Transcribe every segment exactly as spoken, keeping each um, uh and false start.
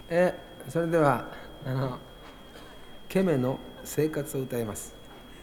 えそれではあのケメの生活を歌います。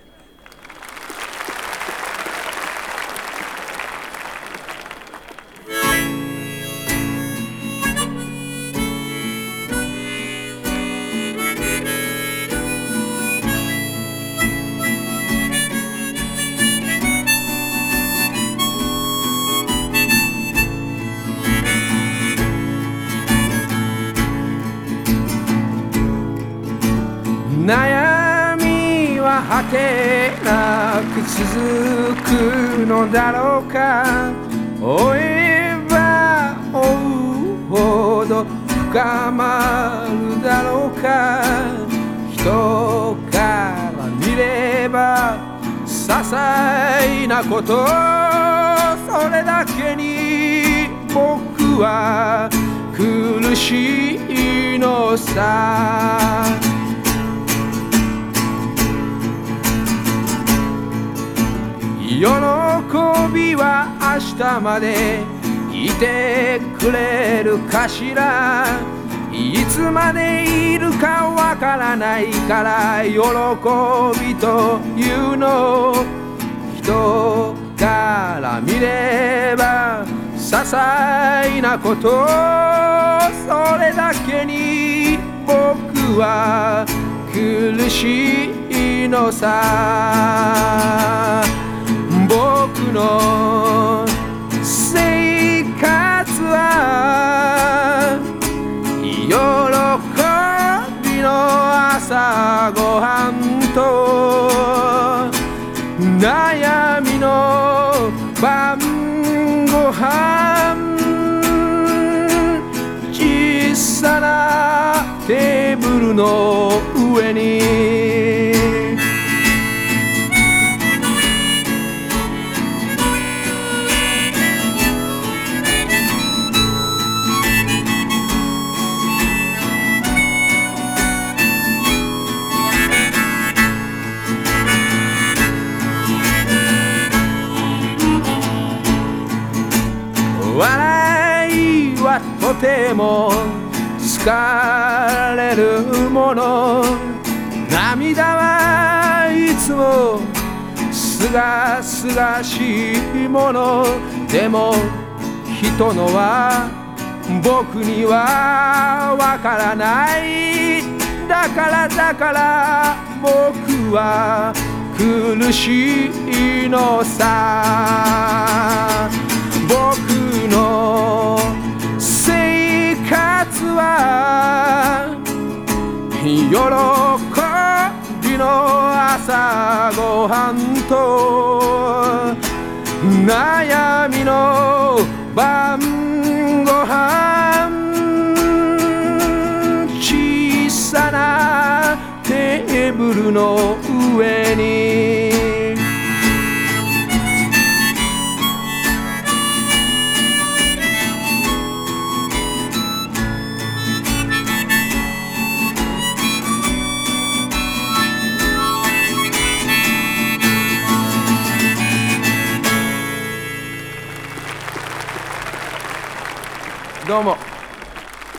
悩みは果てなく続くのだろうか。追えば追うほど深まるだろうか。人から見れば些細なこと、それだけに僕は苦しいのさ。喜びは明日までいてくれるかしら。いつまでいるかわからないから喜びというの、人から見れば些細なこと、それだけに僕は苦しいのさ。僕の生活は喜びの朝ごはんと悩みの晩ごはん、小さなテーブルの上に笑いはとても疲れるもの、涙はいつもすがすがしいもの。でも人のは僕にはわからない。だからだから僕は苦しいのさ。僕の生活は喜びの朝ごはんと悩みの晩ごはん、小さなテーブルの上にどうも。